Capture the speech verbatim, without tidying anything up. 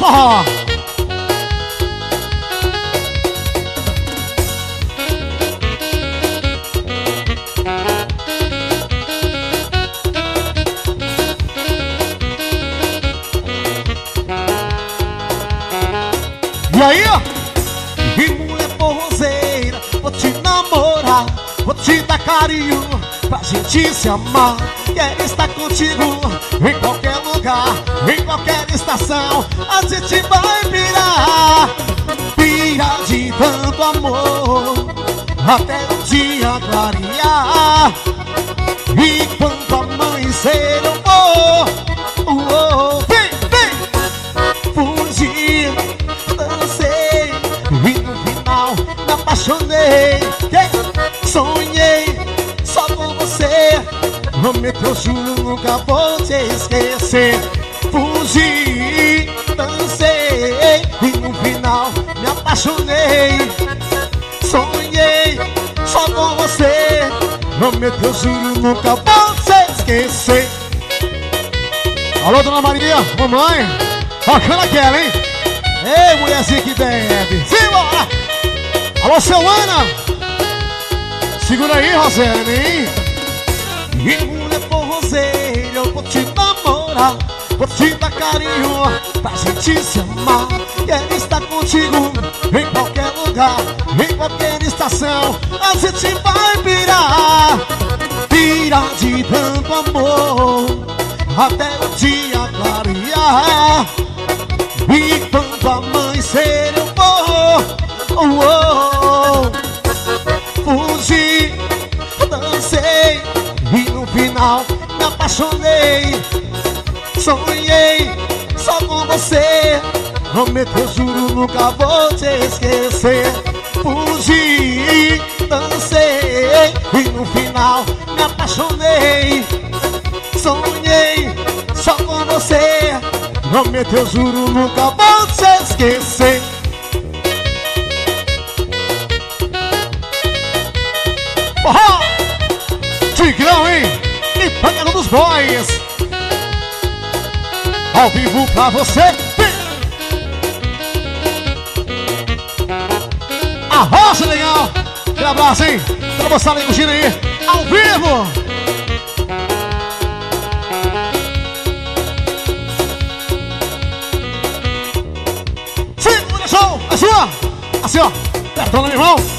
forró. E aí, ó. E mulher forrozeira, vou te namorar, vou te dar carinho pra gente se amar. Quero estar contigo em qualquer lugar, em qualquer estação. A gente vai virar, virar de tanto amor até o dia clarear. E quando amanhecer eu vou, oh, oh, vem, vem, fugir. Dancei e no final me apaixonei. Sonhei só com você. Prometo, eu juro, nunca vou te esquecer. Fugi, dancei e no final me apaixonei. Sonhei só com você. Prometo, eu juro, nunca vou te esquecer. Alô, dona Maria, mamãe. Bacana aquela, hein? Ei, mulherzinha que bebe. Simbora! Alô, seu Ana. Segura aí, Rosane, hein? E mulher forrozeira, eu vou te namorar, vou te dar carinho pra gente se amar. Quero estar contigo em qualquer lugar, em qualquer estação. A gente vai virar, virar de tanto amor até o dia clarear. E quando amanhecer eu vou, oh, oh, fugi, dancei e no final me apaixonei. Sonhei só com você. Prometo, eu juro, nunca vou te esquecer. Fugi, dancei e no final me apaixonei. Sonhei só com você. Prometo, eu juro, nunca vou te esquecer. Forró! Tigrão, hein? E Pancada dos Boys. Ao vivo pra você. Vem! A roça legal. Aquele abraço, hein? Pra moçada aí curtindo aí. Ao vivo. Segura, show. A sua. Assim, ó. Apertando, meu irmão.